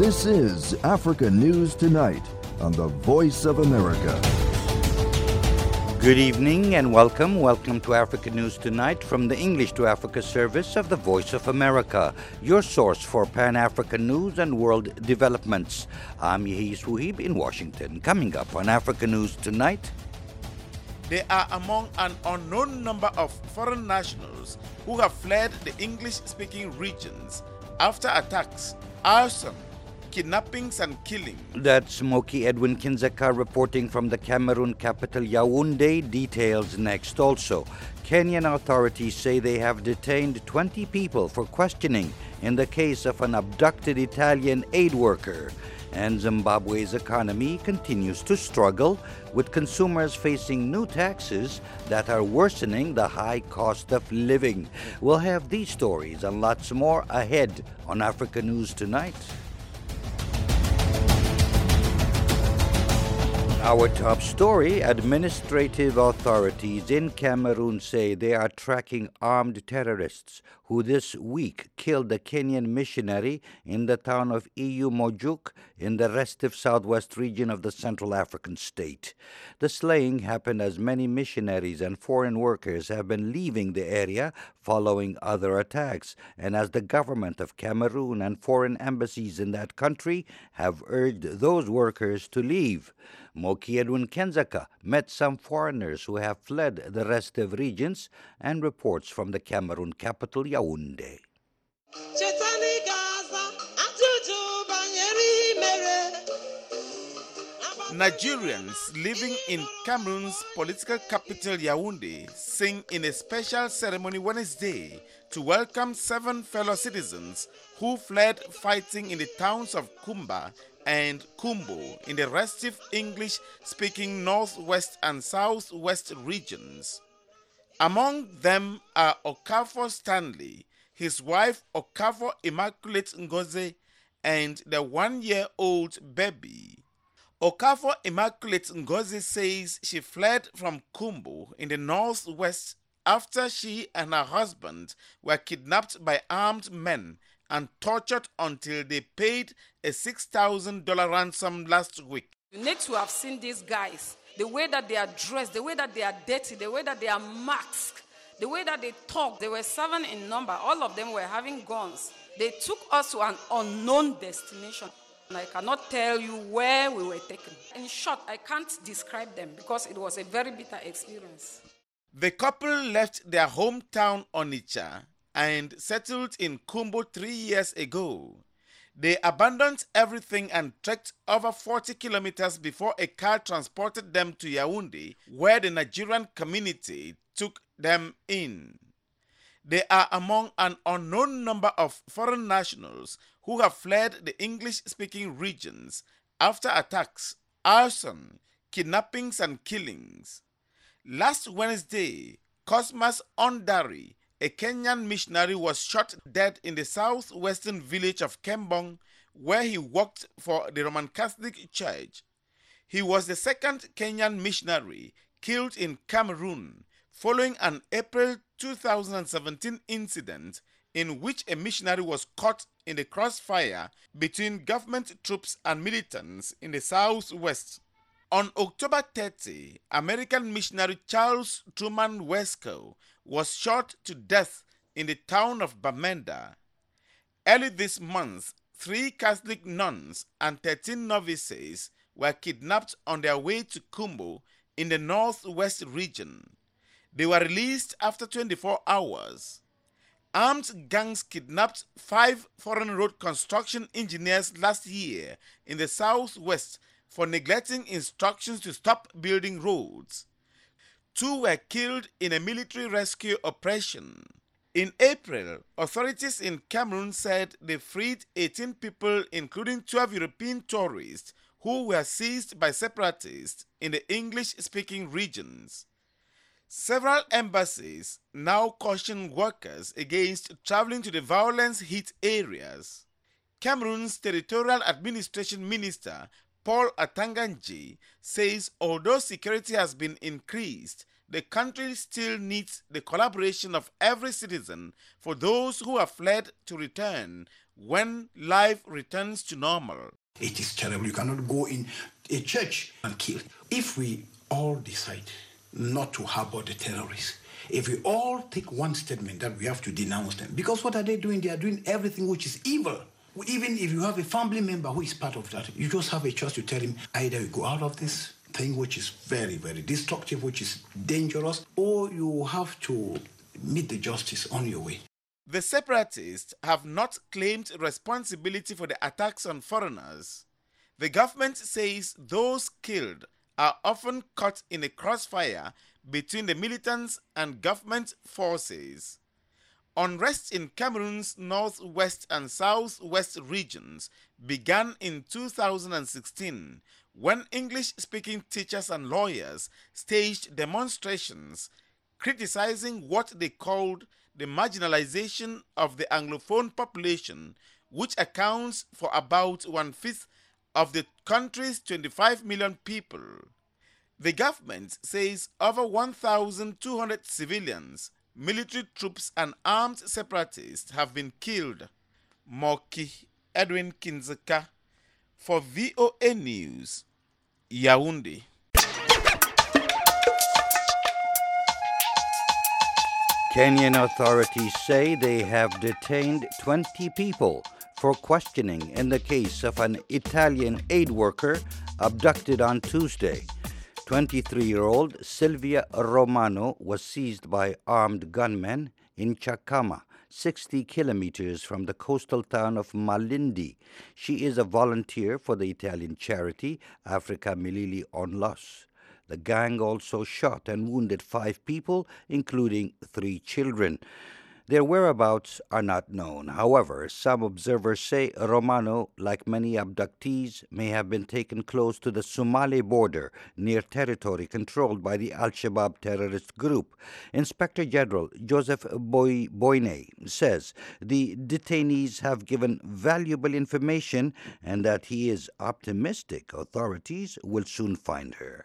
This is Africa News Tonight on the Voice of America. Good evening and welcome. Welcome to Africa News Tonight from the English to Africa service of the Voice of America, your source for Pan-African news and world developments. I'm Yehis Wuhib in Washington. Coming up on Africa News Tonight. They are among an unknown number of foreign nationals who have fled the English-speaking regions after attacks, arson, kidnappings and killing. That's Moki Edwin Kinzeka reporting from the Cameroon capital Yaoundé. Details next. Also, Kenyan authorities say they have detained 20 people for questioning in the case of an abducted Italian aid worker. And Zimbabwe's economy continues to struggle, with consumers facing new taxes that are worsening the high cost of living. We'll have these stories and lots more ahead on Africa News Tonight. Our top story: administrative authorities in Cameroon say they are tracking armed terrorists who this week killed a Kenyan missionary in the town of Eyu Mojuk in the restive southwest region of the Central African state. The slaying happened as many missionaries and foreign workers have been leaving the area following other attacks, and as the government of Cameroon and foreign embassies in that country have urged those workers to leave. Moki Edwin Kinzeka met some foreigners who have fled the restive regions and reports from the Cameroon capital, Yaoundé. Nigerians living in Cameroon's political capital, Yaoundé, sing in a special ceremony Wednesday to welcome 7 fellow citizens who fled fighting in the towns of Kumba and Kumbo in the restive English-speaking northwest and southwest regions. Among them are Okafor Stanley, his wife Okafor Immaculate Ngozi, and the 1-year-old baby. Okafor Immaculate Ngozi says she fled from Kumbo in the northwest after she and her husband were kidnapped by armed men and tortured until they paid a $6,000 ransom last week. You need to have seen these guys, the way that they are dressed, the way that they are dirty, the way that they are masked, the way that they talk. They were 7 in number. All of them were having guns. They took us to an unknown destination. And I cannot tell you where we were taken. In short, I can't describe them because it was a very bitter experience. The couple left their hometown Onitsha and settled in Kumbo 3 years ago. They abandoned everything and trekked over 40 kilometers before a car transported them to Yaoundé, where the Nigerian community took them in. They are among an unknown number of foreign nationals who have fled the English-speaking regions after attacks, arson, kidnappings and killings. Last Wednesday, Cosmas Ondari, a Kenyan missionary, was shot dead in the southwestern village of Kembong, where he worked for the Roman Catholic Church. He was the second Kenyan missionary killed in Cameroon, following an April 2017 incident in which a missionary was caught in the crossfire between government troops and militants in the southwest. On October 30, American missionary Charles Truman Wesco was shot to death in the town of Bamenda. Early this month, 3 Catholic nuns and 13 novices were kidnapped on their way to Kumbo in the northwest region. They were released after 24 hours. Armed gangs kidnapped 5 foreign road construction engineers last year in the southwest for neglecting instructions to stop building roads. 2 were killed in a military rescue operation. In April, authorities in Cameroon said they freed 18 people, including 12 European tourists, who were seized by separatists in the English-speaking regions. Several embassies now caution workers against traveling to the violence-hit areas. Cameroon's Territorial Administration Minister Paul Atanganji says although security has been increased, the country still needs the collaboration of every citizen for those who have fled to return when life returns to normal. It is terrible. You cannot go in a church and kill. If we all decide not to harbor the terrorists, if we all take one statement that we have to denounce them, because what are they doing? They are doing everything which is evil. Even if you have a family member who is part of that, you just have a choice to tell him either you go out of this thing which is very, very destructive, which is dangerous, or you have to meet the justice on your way. The separatists have not claimed responsibility for the attacks on foreigners. The government says those killed are often caught in a crossfire between the militants and government forces. Unrest in Cameroon's northwest and southwest regions began in 2016 when English-speaking teachers and lawyers staged demonstrations criticizing what they called the marginalization of the Anglophone population, which accounts for about 1/5 of the country's 25 million people. The government says over 1,200 civilians, military troops and armed separatists have been killed. Moki Edwin Kinzeka for VOA News, Yaoundé. Kenyan authorities say they have detained 20 people for questioning in the case of an Italian aid worker abducted on Tuesday. 23-year-old Silvia Romano was seized by armed gunmen in Chakama, 60 kilometers from the coastal town of Malindi. She is a volunteer for the Italian charity Africa Milili on Loss. The gang also shot and wounded 5 people, including 3 children. Their whereabouts are not known. However, some observers say Romano, like many abductees, may have been taken close to the Somali border near territory controlled by the Al-Shabaab terrorist group. Inspector General Joseph Boyne says the detainees have given valuable information and that he is optimistic authorities will soon find her.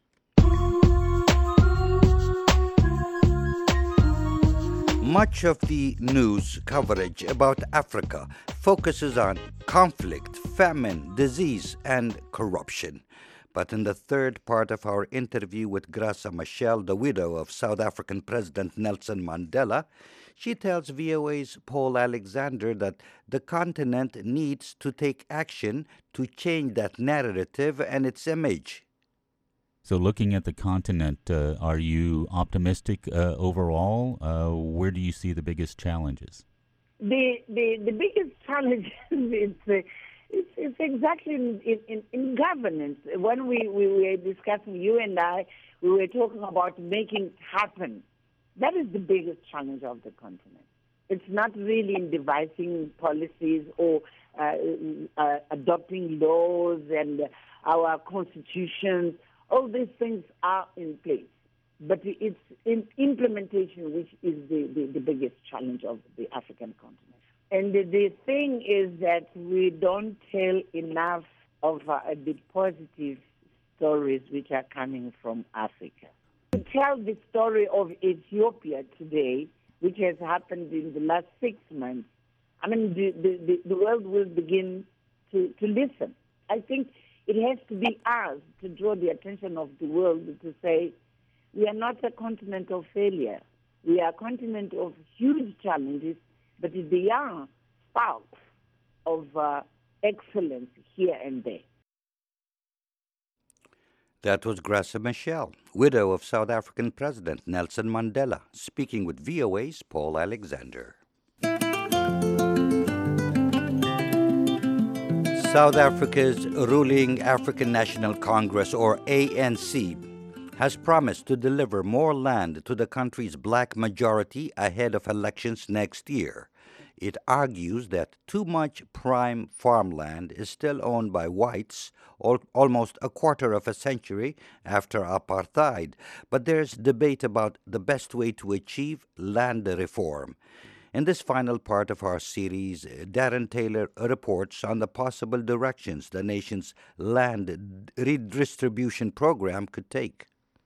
Much of the news coverage about Africa focuses on conflict, famine, disease, and corruption. But in the third part of our interview with Graça Machel, the widow of South African President Nelson Mandela, she tells VOA's Paul Alexander that the continent needs to take action to change that narrative and its image. So looking at the continent, are you optimistic overall? Where do you see the biggest challenges? The biggest challenge is exactly in governance. When we were discussing, you and I, we were talking about making it happen. That is the biggest challenge of the continent. It's not really in devising policies or adopting laws and our constitutions. All these things are in place, but it's in implementation which is the biggest challenge of the African continent. And the thing is that we don't tell enough of the positive stories which are coming from Africa. To tell the story of Ethiopia today, which has happened in the last 6 months, I mean, the world will begin to listen. I think it has to be us to draw the attention of the world to say, we are not a continent of failure. We are a continent of huge challenges, but they are sparks of excellence here and there. That was Graça Machel, widow of South African President Nelson Mandela, speaking with VOA's Paul Alexander. South Africa's ruling African National Congress, or ANC, has promised to deliver more land to the country's black majority ahead of elections next year. It argues that too much prime farmland is still owned by whites almost a quarter of a century after apartheid, but there's debate about the best way to achieve land reform. In this final part of our series, Darren Taylor reports on the possible directions the nation's land redistribution program could take.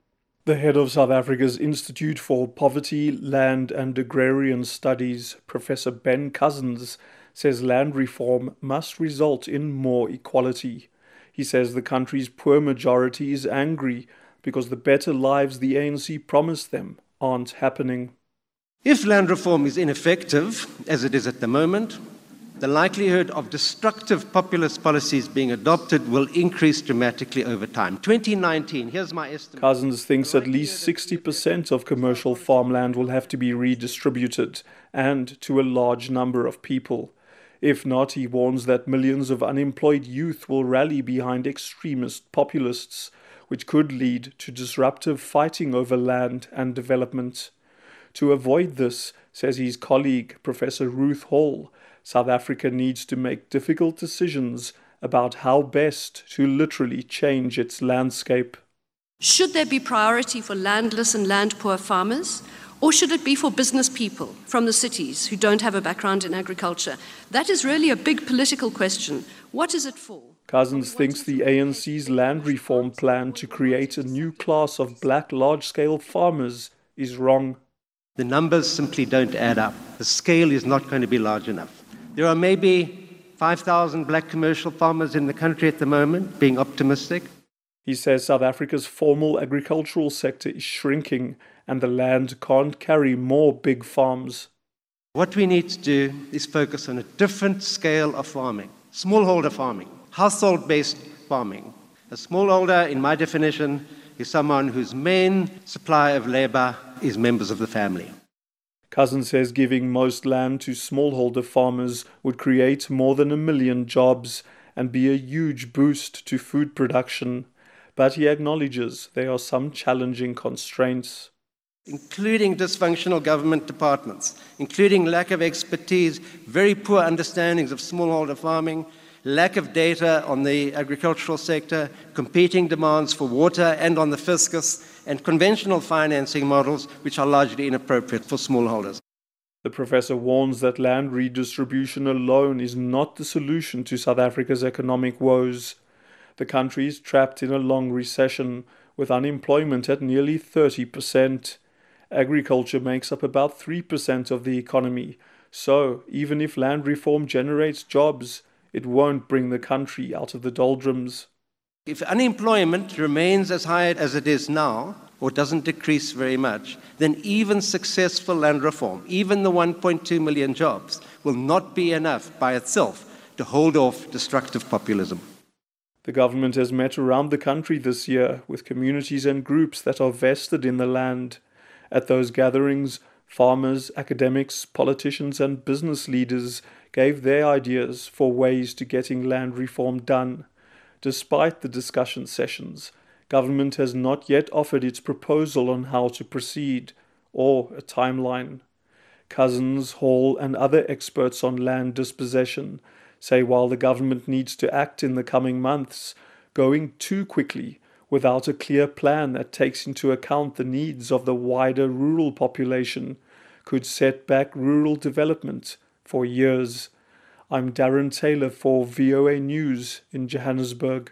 The head of South Africa's Institute for Poverty, Land and Agrarian Studies, Professor Ben Cousins, says land reform must result in more equality. He says the country's poor majority is angry because the better lives the ANC promised them aren't happening. If land reform is ineffective, as it is at the moment, the likelihood of destructive populist policies being adopted will increase dramatically over time. 2019, here's my estimate. Cousins thinks at least 60% of commercial farmland will have to be redistributed, and to a large number of people. If not, he warns that millions of unemployed youth will rally behind extremist populists, which could lead to disruptive fighting over land and development. To avoid this, says his colleague, Professor Ruth Hall, South Africa needs to make difficult decisions about how best to literally change its landscape. Should there be priority for landless and land-poor farmers? Or should it be for business people from the cities who don't have a background in agriculture? That is really a big political question. What is it for? Cousins thinks the ANC's land reform plan to create a new class of black large-scale farmers is wrong. The numbers simply don't add up. The scale is not going to be large enough. There are maybe 5,000 black commercial farmers in the country at the moment, being optimistic. He says South Africa's formal agricultural sector is shrinking and the land can't carry more big farms. What we need to do is focus on a different scale of farming. Smallholder farming, household-based farming. A smallholder, in my definition, is someone whose main supply of labor is members of the family. Cousins says giving most land to smallholder farmers would create more than 1 million jobs and be a huge boost to food production. But he acknowledges there are some challenging constraints. Including dysfunctional government departments, including lack of expertise, very poor understandings of smallholder farming, lack of data on the agricultural sector, competing demands for water and on the fiscus, and conventional financing models which are largely inappropriate for smallholders. The professor warns that land redistribution alone is not the solution to South Africa's economic woes. The country is trapped in a long recession, with unemployment at nearly 30%. Agriculture makes up about 3% of the economy, so even if land reform generates jobs, it won't bring the country out of the doldrums. If unemployment remains as high as it is now, or doesn't decrease very much, then even successful land reform, even the 1.2 million jobs, will not be enough by itself to hold off destructive populism. The government has met around the country this year with communities and groups that are vested in the land. At those gatherings, farmers, academics, politicians and business leaders gave their ideas for ways to getting land reform done. Despite the discussion sessions, government has not yet offered its proposal on how to proceed, or a timeline. Cousins, Hall and other experts on land dispossession say while the government needs to act in the coming months, going too quickly without a clear plan that takes into account the needs of the wider rural population could set back rural development for years. I'm Darren Taylor for VOA News in Johannesburg.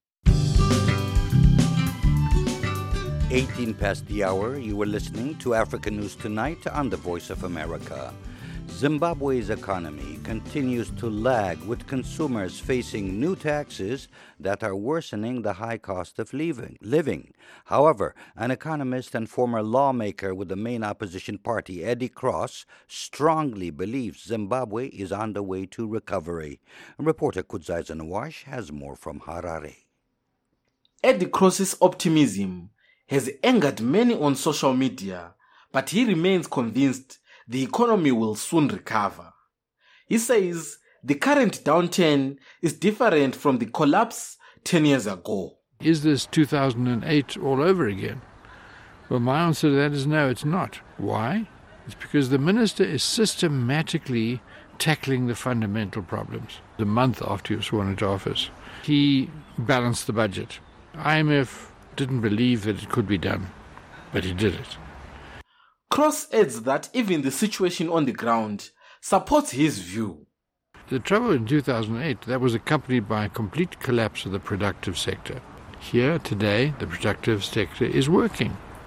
18 past the hour, you were listening to Africa News Tonight on the Voice of America. Zimbabwe's economy continues to lag, with consumers facing new taxes that are worsening the high cost of living. However, an economist and former lawmaker with the main opposition party, Eddie Cross, strongly believes Zimbabwe is on the way to recovery. Reporter Kudzai Zanawash has more from Harare. Eddie Cross's optimism has angered many on social media, but he remains convinced the economy will soon recover. He says the current downturn is different from the collapse 10 years ago. Is this 2008 all over again? Well, my answer to that is no, it's not. Why? It's because the minister is systematically tackling the fundamental problems. The month after he was sworn into office, he balanced the budget. IMF didn't believe that it could be done, but he did it. Cross adds that even the situation on the ground supports his view. The trouble in 2008, that was accompanied by a complete collapse of the productive sector. Here, today, the productive sector is working.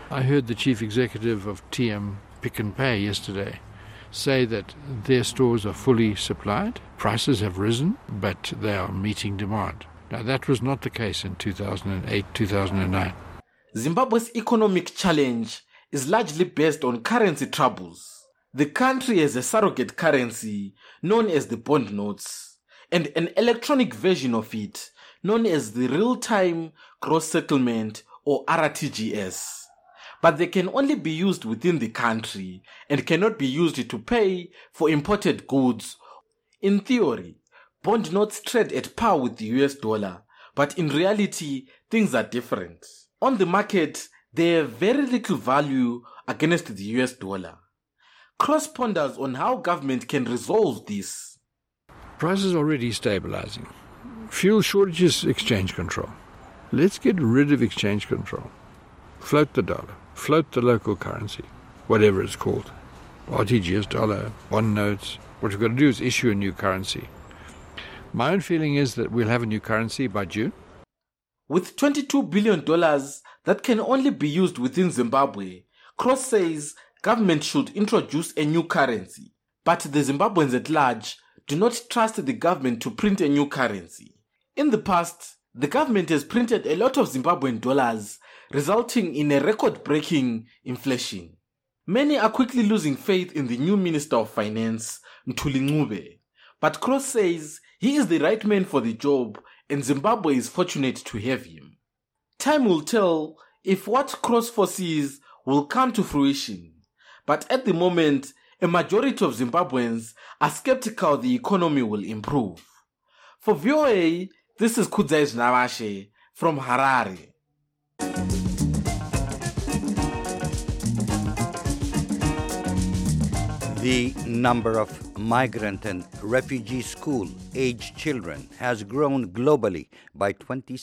I heard the chief executive of TM Pick n Pay yesterday say that their stores are fully supplied. Prices have risen, but they are meeting demand. Now, that was not the case in 2008, 2009. Zimbabwe's economic challenge is largely based on currency troubles. The country has a surrogate currency known as the bond notes, and an electronic version of it known as the real-time gross settlement or RTGS. But they can only be used within the country and cannot be used to pay for imported goods. In theory, bond notes trade at par with the US dollar, but in reality, things are different. On the market, they have very little value against the US dollar. Cross ponders on how government can resolve this. Prices are already stabilizing. Fuel shortages, exchange control. Let's get rid of exchange control. Float the dollar. Float the local currency, whatever it's called. RTGS, dollar, bond notes. What we've got to do is issue a new currency. My own feeling is that we'll have a new currency by June. With $22 billion that can only be used within Zimbabwe, Cross says government should introduce a new currency. But the Zimbabweans at large do not trust the government to print a new currency. In the past, the government has printed a lot of Zimbabwean dollars, resulting in a record-breaking inflation. Many are quickly losing faith in the new Minister of Finance, Mthuli Ncube. But Cross says he is the right man for the job and Zimbabwe is fortunate to have him. Time will tell if what Cross foresees will come to fruition. But at the moment, a majority of Zimbabweans are skeptical the economy will improve. For VOA, this is Kudzai Navashe from Harare. The number of migrant and refugee school-aged children has grown globally by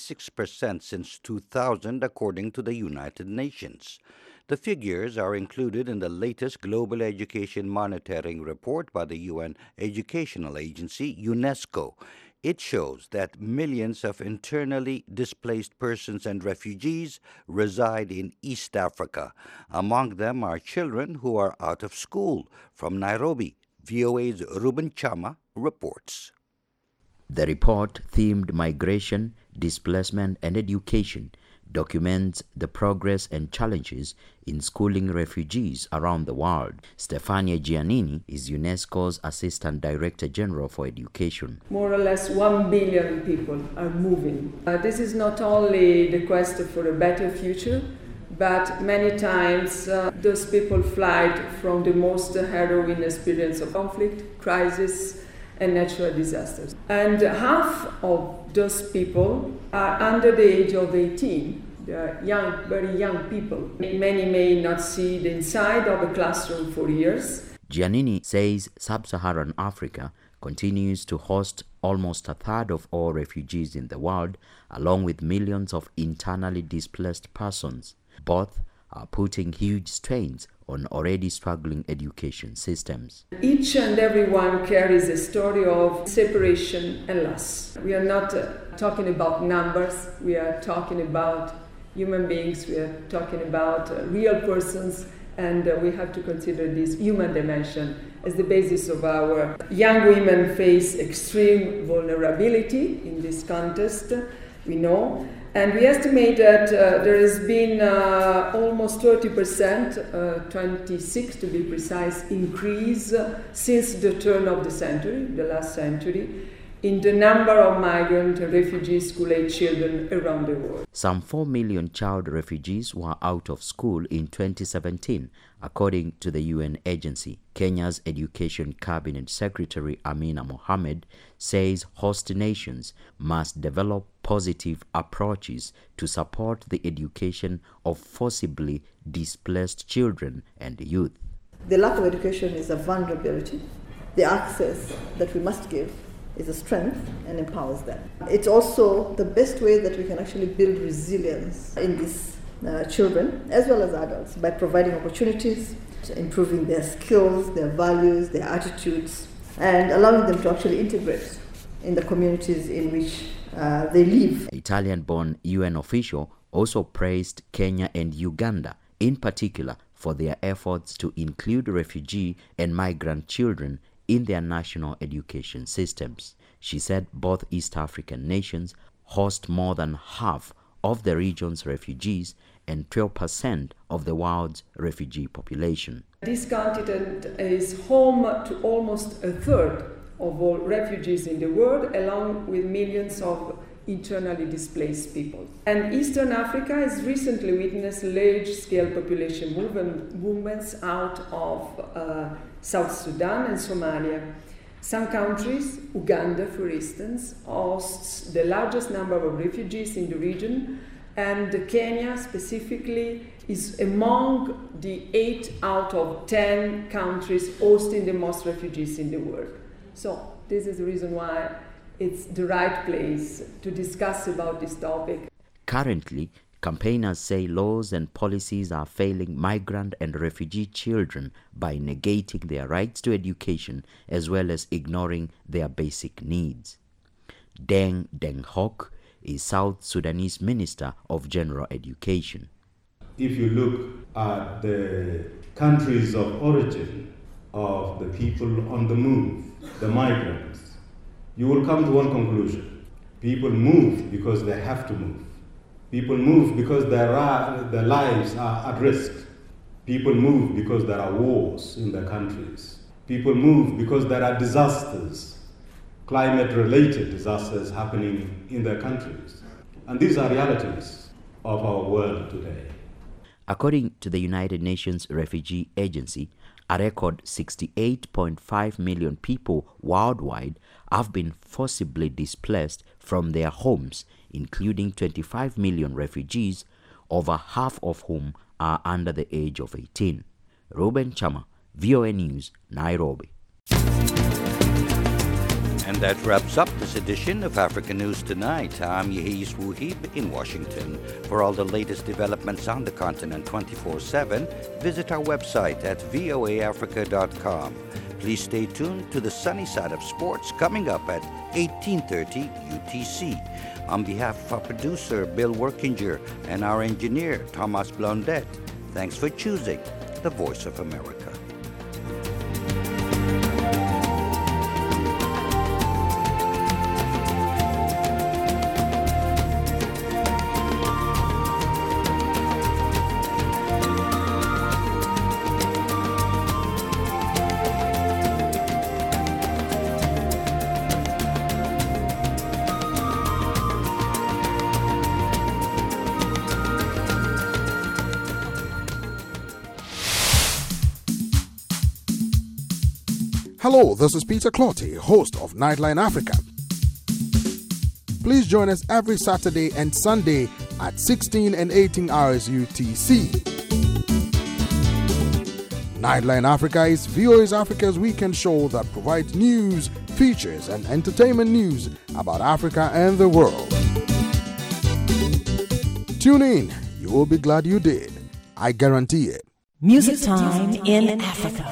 26% since 2000, according to the United Nations. The figures are included in the latest Global Education Monitoring Report by the UN Educational Agency, UNESCO. It shows that millions of internally displaced persons and refugees reside in East Africa. Among them are children who are out of school. From Nairobi, VOA's Ruben Chama reports. The report, themed Migration, Displacement and Education, documents the progress and challenges in schooling refugees around the world. Stefania Giannini is UNESCO's Assistant Director General for Education. More or less 1 billion people are moving. This is not only the quest for a better future, but many times those people fly from the most harrowing experience of conflict, crisis, and natural disasters. And half of those people are under the age of 18. They are young, very young people. Many may not see the inside of a classroom for years. Giannini says sub-Saharan Africa continues to host almost a third of all refugees in the world, along with millions of internally displaced persons. Both are putting huge strains on already struggling education systems. Each and every one carries a story of separation and loss. We are not talking about numbers, we are talking about human beings, we are talking about real persons, and we have to consider this human dimension as the basis of our. Young women face extreme vulnerability in this context, we know. And we estimate that there has been almost 30%, 26 to be precise, increase since the turn of the century, the last century, in the number of migrant and refugee school-age children around the world. Some 4 million child refugees were out of school in 2017, according to the UN agency. Kenya's Education Cabinet Secretary Amina Mohamed says host nations must develop positive approaches to support the education of forcibly displaced children and youth. The lack of education is a vulnerability. The access that we must give is a strength and empowers them. It's also the best way that we can actually build resilience in these children as well as adults by providing opportunities, improving their skills, their values, their attitudes, and allowing them to actually integrate in the communities in which they live. Italian-born UN official also praised Kenya and Uganda in particular for their efforts to include refugee and migrant children in their national education systems. She said both East African nations host more than half of the region's refugees and 12% of the world's refugee population. This continent is home to almost a third of all refugees in the world, along with millions of internally displaced people. And Eastern Africa has recently witnessed large-scale population movements out of South Sudan and Somalia. Some countries, Uganda for instance, hosts the largest number of refugees in the region, and Kenya specifically is among the 8 out of 10 countries hosting the most refugees in the world. So this is the reason why it's the right place to discuss about this topic. Currently, campaigners say laws and policies are failing migrant and refugee children by negating their rights to education as well as ignoring their basic needs. Deng Hock is South Sudanese Minister of General Education. If you look at the countries of origin of the people on the move, the migrants, you will come to one conclusion. People move because they have to move. People move because their lives are at risk. People move because there are wars in their countries. People move because there are disasters, climate-related disasters happening in their countries. And these are realities of our world today. According to the United Nations Refugee Agency, a record 68.5 million people worldwide have been forcibly displaced from their homes, including 25 million refugees, over half of whom are under the age of 18. Ruben Chama, VOA News, Nairobi. And that wraps up this edition of Africa News Tonight. I'm Yehis Wuhib in Washington. For all the latest developments on the continent 24/7, visit our website at voaafrica.com. Please stay tuned to the sunny side of sports coming up at 18:30 UTC. On behalf of our producer, Bill Workinger, and our engineer, Thomas Blondet, thanks for choosing the Voice of America. Hello, this is Peter Clotty, host of Nightline Africa. Please join us every Saturday and Sunday at 16 and 18 hours UTC. Nightline Africa is VOA Africa's weekend show that provides news, features, and entertainment news about Africa and the world. Tune in. You will be glad you did. I guarantee it. Music Time in Africa.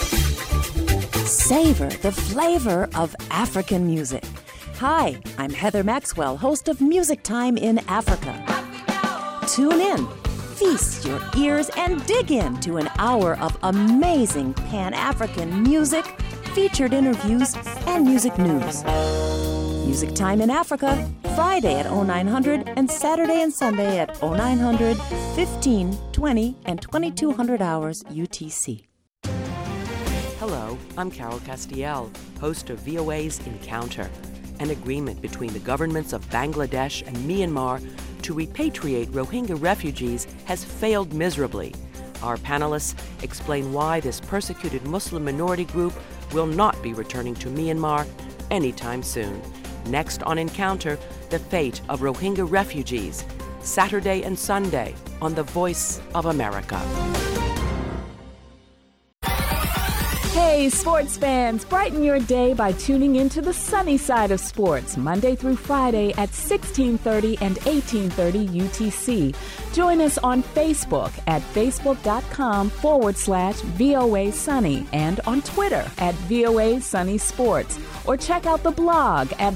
Savor the flavor of African music. Hi, I'm Heather Maxwell, host of Music Time in Africa. Tune in, feast your ears, and dig into an hour of amazing Pan-African music, featured interviews, and music news. Music Time in Africa, Friday at 0900 and Saturday and Sunday at 0900, 15, 20, and 2200 hours UTC. Hello, I'm Carol Castiel, host of VOA's Encounter, an agreement between the governments of Bangladesh and Myanmar to repatriate Rohingya refugees has failed miserably. Our panelists explain why this persecuted Muslim minority group will not be returning to Myanmar anytime soon. Next on Encounter, the fate of Rohingya refugees, Saturday and Sunday on The Voice of America. Hey, Hey, sports fans, brighten your day by tuning into the sunny side of sports, Monday through Friday at 1630 and 1830 UTC. Join us on Facebook at facebook.com/VOA Sunny and on Twitter at VOA Sunny Sports. Or check out the blog at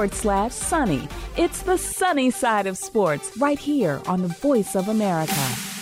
blogs.voanews.com/sunny. It's the sunny side of sports right here on the Voice of America.